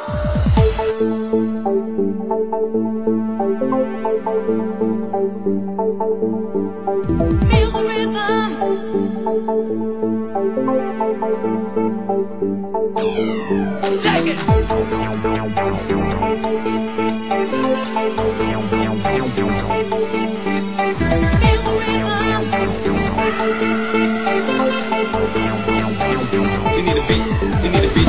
Feel the rhythm. Second. Feel the rhythm. You need a beat. You need a beat.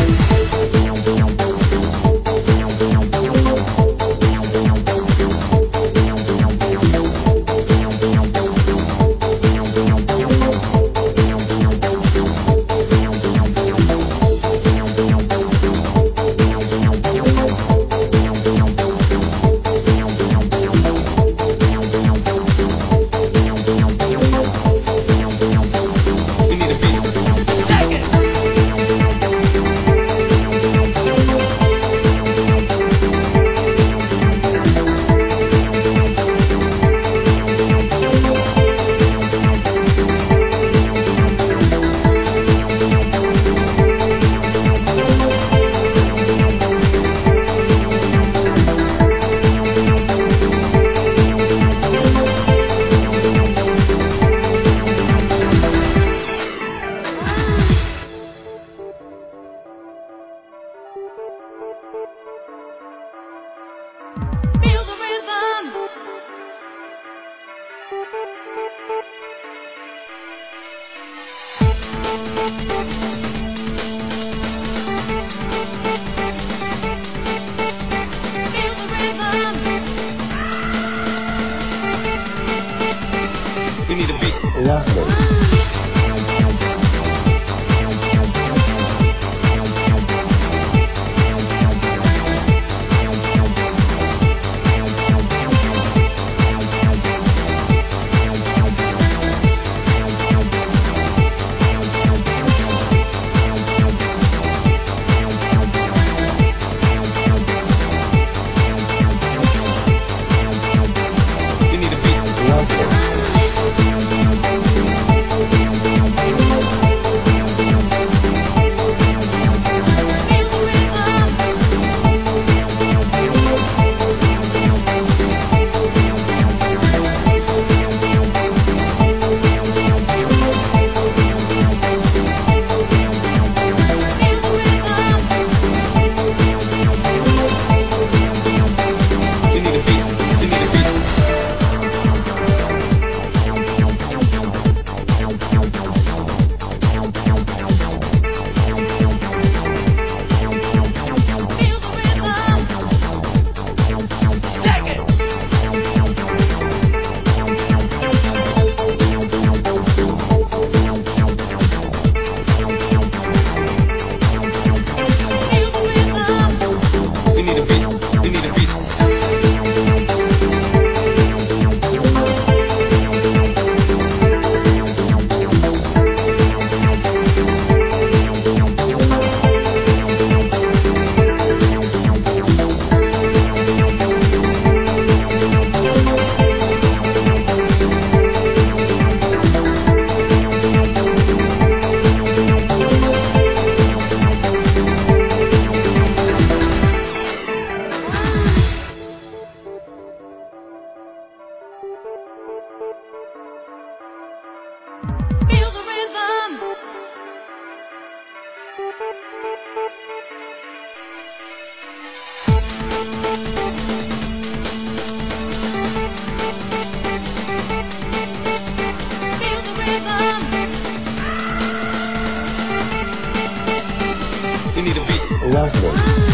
Feel the rhythm. Feel the rhythm. You need a beat. Lovely. You need a beat. Lovely. Feel the rhythm. Feel the rhythm. You need a beat. You need a beat. Feel the rhythm. Second. Feel the rhythm. You need a beat. You need a beat. Feel the rhythm. Feel the rhythm. You need a beat. Lovely.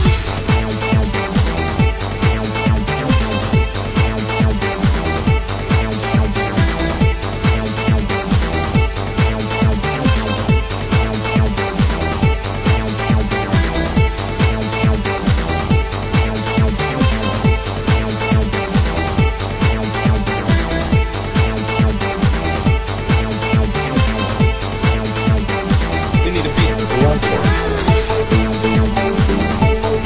You need a beat. Lovely.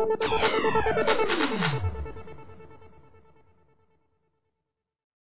rhythm.